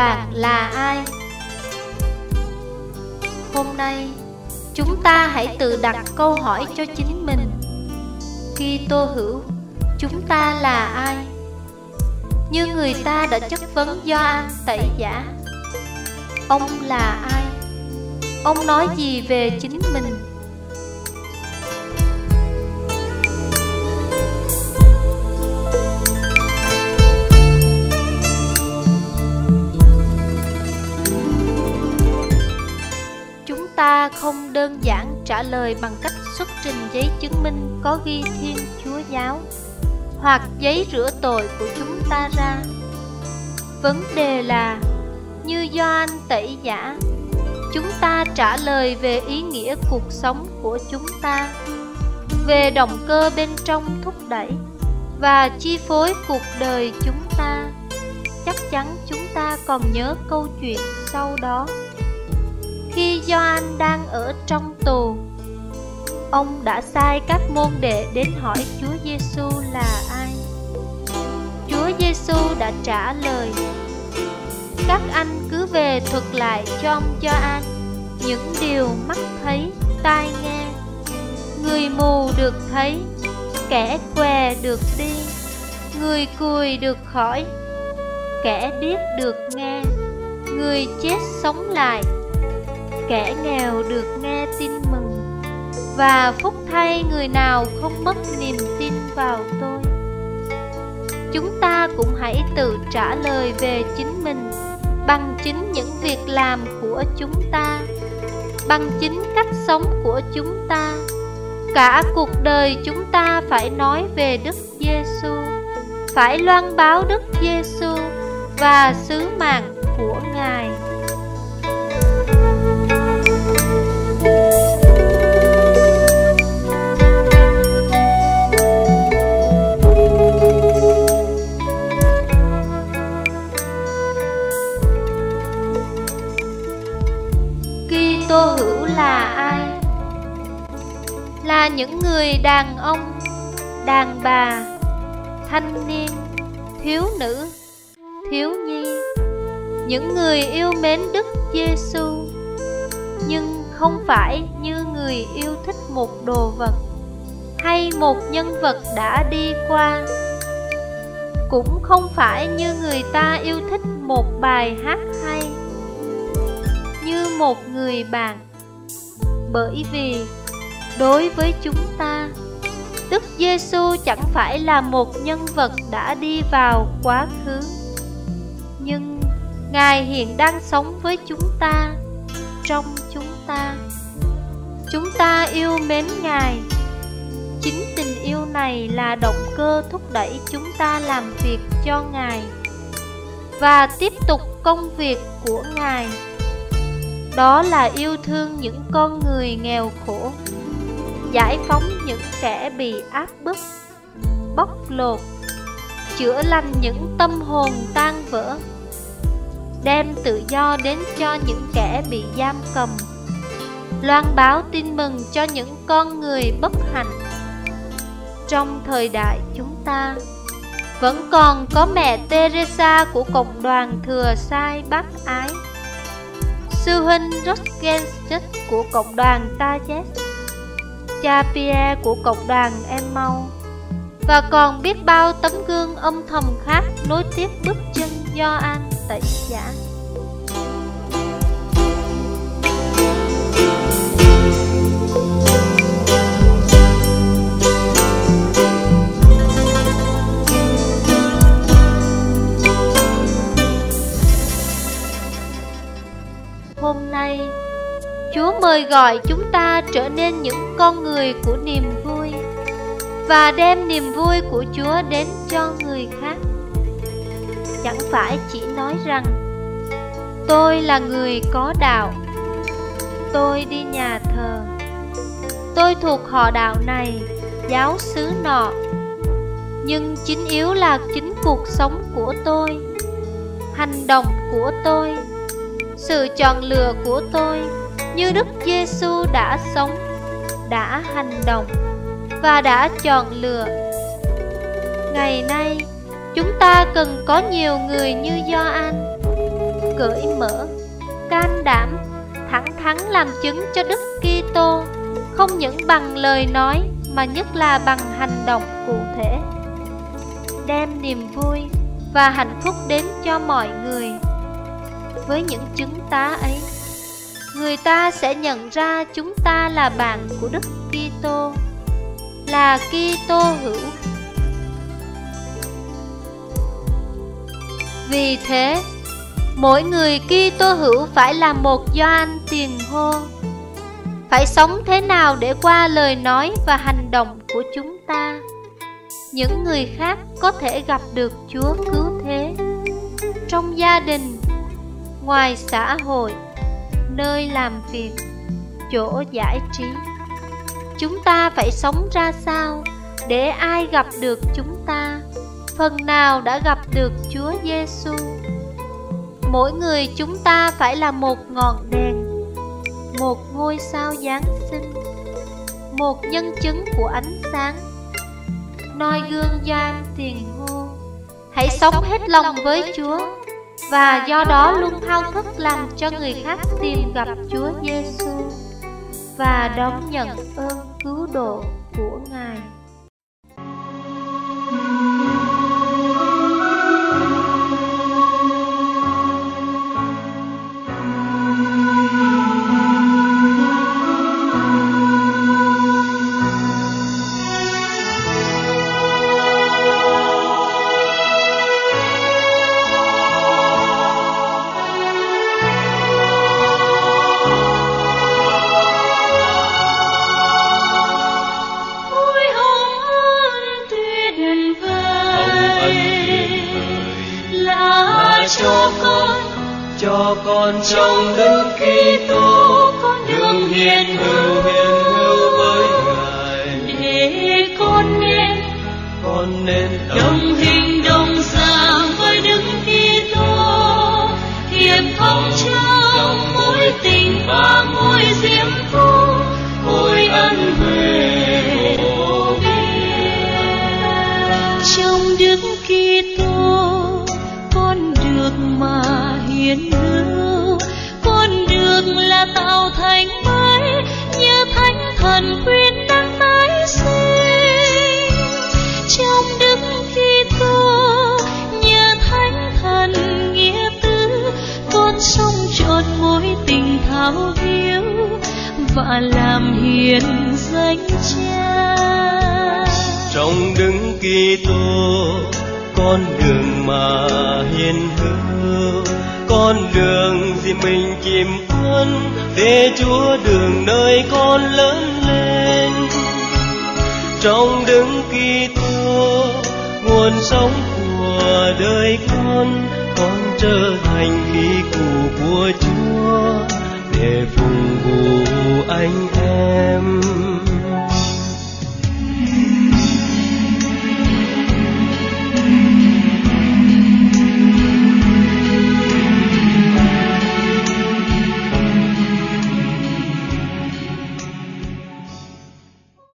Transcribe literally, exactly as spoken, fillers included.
bạn là ai? Hôm nay, chúng ta hãy tự đặt câu hỏi cho chính mình. Kitô hữu, chúng ta là ai? Như người ta đã chất vấn Gioan Tẩy Giả. Ông là ai? Ông nói gì về chính mình? Chúng ta không đơn giản trả lời bằng cách xuất trình giấy chứng minh có ghi Thiên Chúa Giáo hoặc giấy rửa tội của chúng ta ra. Vấn đề là, như Gioan Tẩy Giả, chúng ta trả lời về ý nghĩa cuộc sống của chúng ta, về động cơ bên trong thúc đẩy và chi phối cuộc đời chúng ta. Chắc chắn chúng ta còn nhớ câu chuyện sau đó. Khi Gioan đang ở trong tù, ông đã sai các môn đệ đến hỏi Chúa Giêsu là ai. Chúa Giêsu đã trả lời: các anh cứ về thuật lại cho ông Gioan những điều mắt thấy, tai nghe. Người mù được thấy, kẻ què được đi, người cùi được khỏi, kẻ điếc được nghe, người chết sống lại, kẻ nghèo được nghe tin mừng. Và phúc thay người nào không mất niềm tin vào tôi. Chúng ta cũng hãy tự trả lời về chính mình bằng chính những việc làm của chúng ta, bằng chính cách sống của chúng ta. Cả cuộc đời chúng ta phải nói về Đức Giêsu, phải loan báo Đức Giêsu và sứ mạng của Ngài. Kitô hữu là ai? Là những người đàn ông, đàn bà, thanh niên, thiếu nữ, thiếu nhi, những người yêu mến Đức Giêsu, nhưng không phải như người yêu thích một đồ vật hay một nhân vật đã đi qua, cũng không phải như người ta yêu thích một bài hát hay, như một người bạn. Bởi vì đối với chúng ta, Đức Giêsu chẳng phải là một nhân vật đã đi vào quá khứ, nhưng Ngài hiện đang sống với chúng ta, trong chúng ta. Chúng ta yêu mến Ngài. Chính tình yêu này là động cơ thúc đẩy chúng ta làm việc cho Ngài và tiếp tục công việc của Ngài. Đó là yêu thương những con người nghèo khổ, giải phóng những kẻ bị áp bức, bóc lột, chữa lành những tâm hồn tan vỡ, đem tự do đến cho những kẻ bị giam cầm, loan báo tin mừng cho những con người bất hạnh. Trong thời đại chúng ta, vẫn còn có mẹ Teresa của cộng đoàn Thừa Sai Bác Ái, sư huynh Rosgenstedt của cộng đoàn Tajet, cha Pierre của cộng đoàn Emmaus, và còn biết bao tấm gương âm thầm khác nối tiếp bước chân Gioan Tẩy Giả. Hôm nay, Chúa mời gọi chúng ta trở nên những con người của niềm vui và đem niềm vui của Chúa đến cho người khác. Chẳng phải chỉ nói rằng tôi là người có đạo, tôi đi nhà thờ, tôi thuộc họ đạo này, giáo xứ nọ, nhưng chính yếu là chính cuộc sống của tôi, hành động của tôi, sự chọn lựa của tôi, như Đức Giêsu đã sống, đã hành động và đã chọn lựa. Ngày nay, chúng ta cần có nhiều người như Gioan, cởi mở, can đảm, thẳng thắn làm chứng cho Đức Kitô, không những bằng lời nói mà nhất là bằng hành động cụ thể, đem niềm vui và hạnh phúc đến cho mọi người. Với những chứng tá ấy, người ta sẽ nhận ra chúng ta là bạn của Đức Kitô, là Kitô hữu. Vì thế, mỗi người Kitô hữu phải là một Gioan tiền hô. Phải sống thế nào để qua lời nói và hành động của chúng ta, những người khác có thể gặp được Chúa cứu thế. Trong gia đình, ngoài xã hội, nơi làm việc, chỗ giải trí, chúng ta phải sống ra sao để ai gặp được chúng ta, phần nào đã gặp được Chúa Giêsu. Mỗi người chúng ta phải là một ngọn đèn, một ngôi sao Giáng sinh, một nhân chứng của ánh sáng. Noi gương Gioan tiền hô, hãy sống hết lòng với Chúa, và do đó luôn thao thức làm cho người khác tìm gặp Chúa Giêsu và đón nhận ơn cứu độ của Ngài. Cho con trong Đức Kitô đường hiền hữu hiền hữu với Ngài, để con nên con nên đồng hình đồng dạng với Đức Kitô, hiệp thông trong mối tình và mối diễm phúc, ôi ân huệ vô biên. Trong Đức Kitô con được mà hiến hữu, con được là tạo thành mới, như thánh thần quyền năng tái sinh. Trong Đức Kitô như thánh thần nghĩa tứ, con sống trọn mối tình thao hiếu và làm hiền danh Cha. Trong Đức Kitô con đường mà hiền hữu, con đường gì mình chìm quân để Chúa đường nơi con lớn lên. Trong Đức Kitô nguồn sống của đời con, con trở thành khí cụ của Chúa để phục vụ anh em.